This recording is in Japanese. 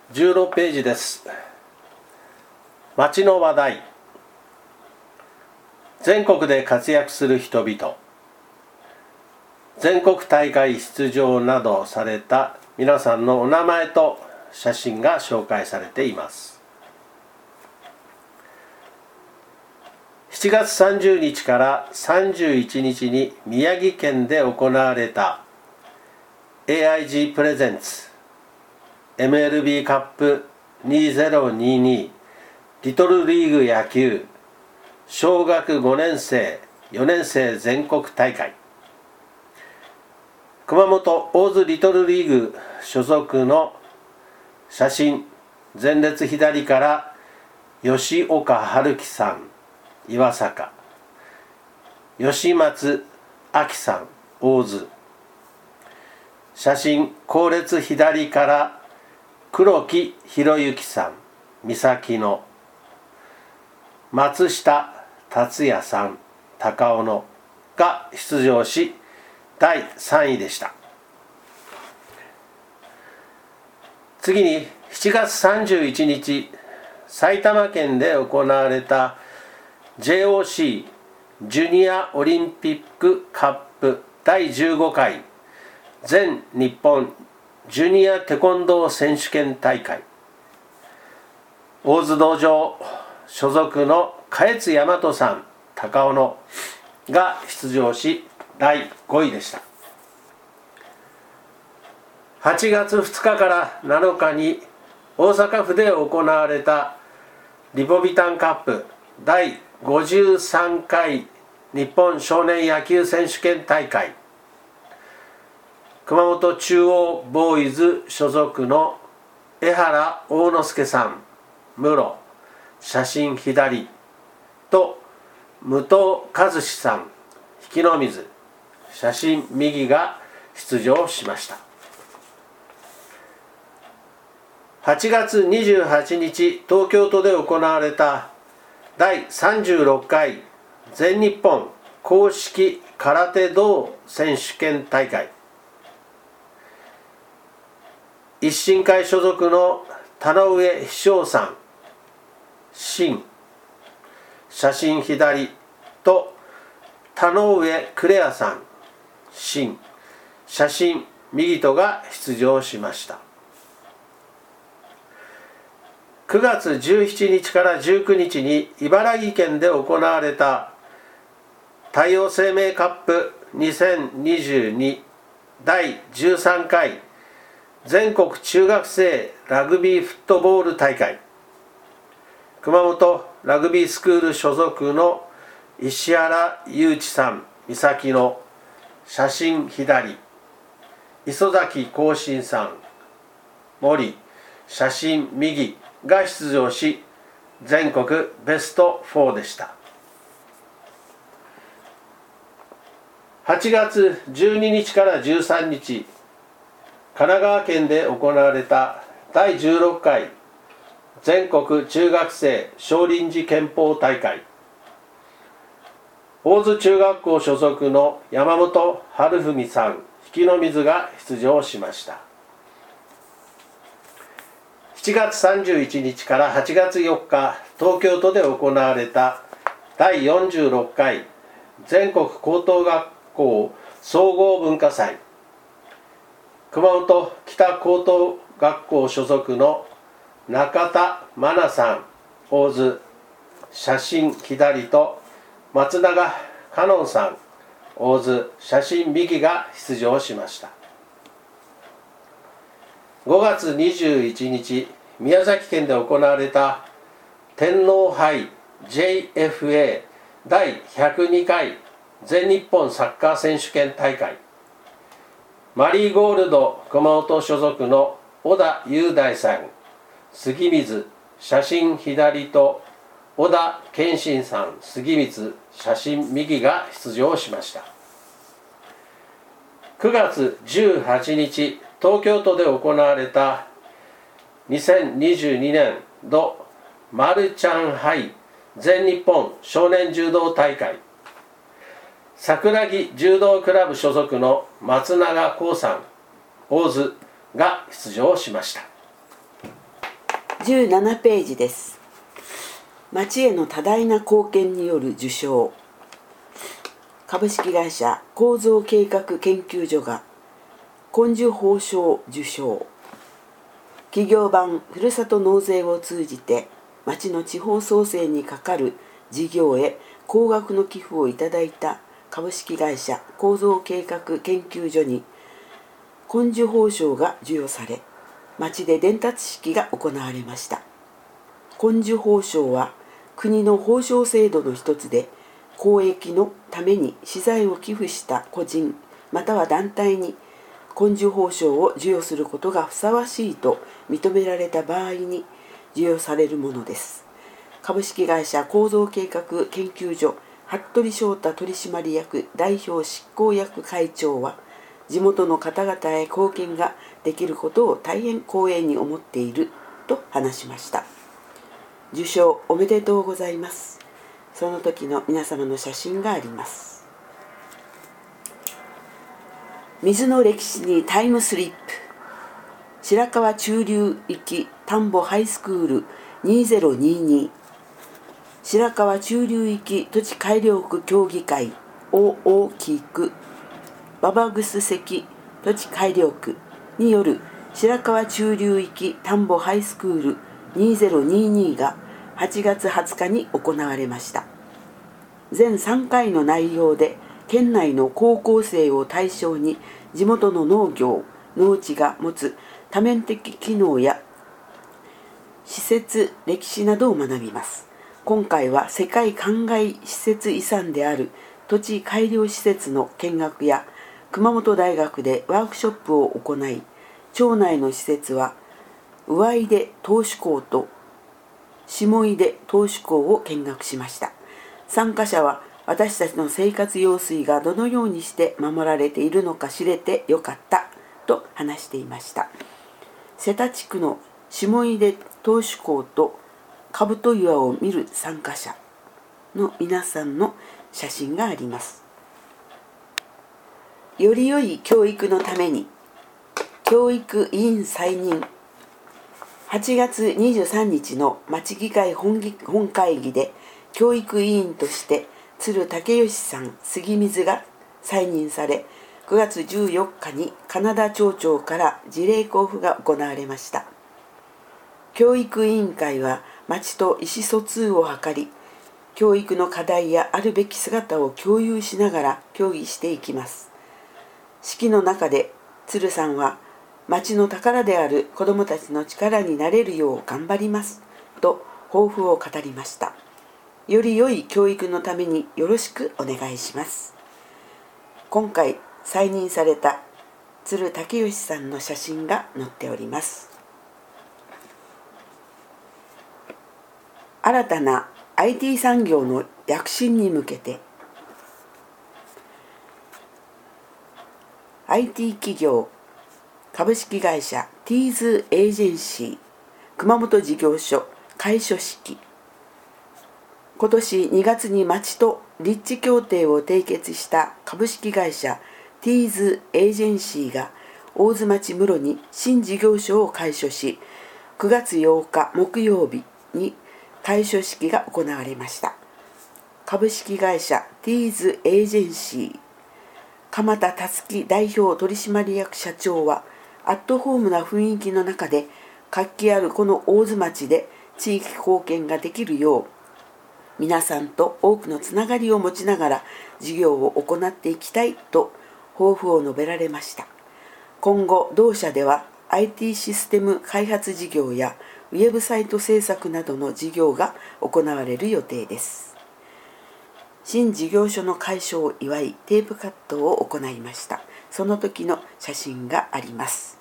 16ページです。町の話題。全国で活躍する人々、全国大会出場などされた皆さんのお名前と写真が紹介されています。7月30日から31日に宮城県で行われた AIG プレゼンツMLB カップ2022リトルリーグ野球小学5年生4年生全国大会、熊本大津リトルリーグ所属の写真、前列左から吉岡春樹さん岩坂、吉松亜紀さん大津、写真後列左から黒木博之さん三崎野、松下達也さん高尾野が出場し第3位でした。次に7月31日埼玉県で行われた JOC ジュニアオリンピックカップ第15回全日本ジュニアテコンドー選手権大会、大津道場所属の嘉悦大和さん高尾野が出場し第5位でした。8月2日から7日に大阪府で行われたリポビタンカップ第53回日本少年野球選手権大会、熊本中央ボーイズ所属の江原大之助さん室、写真左と武藤和志さん引の水、写真右が出場しました。8月28日東京都で行われた第36回全日本公式空手道選手権大会、一新会所属の田上飛翔さん真、写真左と田上クレアさん真、写真右とが出場しました。9月17日から19日に茨城県で行われた太陽生命カップ2022第13回全国中学生ラグビーフットボール大会、熊本ラグビースクール所属の石原雄一さん三崎の写真左、磯崎幸信さん森、写真右が出場し全国ベスト4でした。8月12日から13日神奈川県で行われた第16回全国中学生少林寺拳法大会、大津中学校所属の山本春文さん引の水が出場しました。7月31日から8月4日東京都で行われた第46回全国高等学校総合文化祭、熊本北高等学校所属の中田真奈さん大津、写真左と松永香音さん大津、写真右が出場しました。5月21日宮崎県で行われた天皇杯 JFA 第102回全日本サッカー選手権大会、マリーゴールド熊本所属の小田雄大さん杉水、写真左と小田健信さん杉光、写真右が出場しました。9月18日東京都で行われた2022年度マルちゃん杯全日本少年柔道大会、桜木柔道クラブ所属の松永光さん大津が出場しました。 17ページです。町への多大な貢献による受賞。株式会社構造計画研究所が紺綬褒章受賞。企業版ふるさと納税を通じて町の地方創生にかかる事業へ高額の寄付をいただいた株式会社構造計画研究所に紺綬褒章が授与され、町で伝達式が行われました。紺綬褒章は国の褒章制度の一つで、公益のために私財を寄付した個人または団体に紺綬褒章を授与することがふさわしいと認められた場合に授与されるものです。株式会社構造計画研究所服部翔太取締役代表執行役会長は、地元の方々へ貢献ができることを大変光栄に思っていると話しました。受賞おめでとうございます。その時の皆様の写真があります。水の歴史にタイムスリップ。白川中流域田んぼハイスクール2022、白川中流域土地改良区協議会大きく馬場楠関土地改良区による白川中流域田んぼハイスクール2022が8月20日に行われました。全3回の内容で県内の高校生を対象に地元の農業・農地が持つ多面的機能や施設歴史などを学びます。今回は世界灌漑施設遺産である土地改良施設の見学や熊本大学でワークショップを行い、町内の施設は上出投手港と下出投手港を見学しました。参加者は私たちの生活用水がどのようにして守られているのか知れてよかったと話していました。瀬田地区の下出投手港と兜岩を見る参加者の皆さんの写真があります。より良い教育のために教育委員再任。8月23日の町議会本会議で教育委員として鶴武義さん杉水が再任され、9月14日に金田町長から辞令交付が行われました。教育委員会は町と意思疎通を図り、教育の課題やあるべき姿を共有しながら協議していきます。式の中で鶴さんは、町の宝である子どもたちの力になれるよう頑張りますと抱負を語りました。より良い教育のためによろしくお願いします。今回再任された鶴武義さんの写真が載っております。新たな IT 産業の躍進に向けて、IT 企業株式会社ティーズエージェンシー熊本事業所開所式。今年2月に町と立地協定を締結した株式会社ティーズエージェンシーが大津町室に新事業所を開所し、9月8日木曜日に開所式が行われました。株式会社ティーズエージェンシー鎌田達樹代表取締役社長は、アットホームな雰囲気の中で活気あるこの大津町で地域貢献ができるよう、皆さんと多くのつながりを持ちながら事業を行っていきたいと抱負を述べられました。今後同社では IT システム開発事業やウェブサイト制作などの事業が行われる予定です。新事業所の開所を祝いテープカットを行いました。その時の写真があります。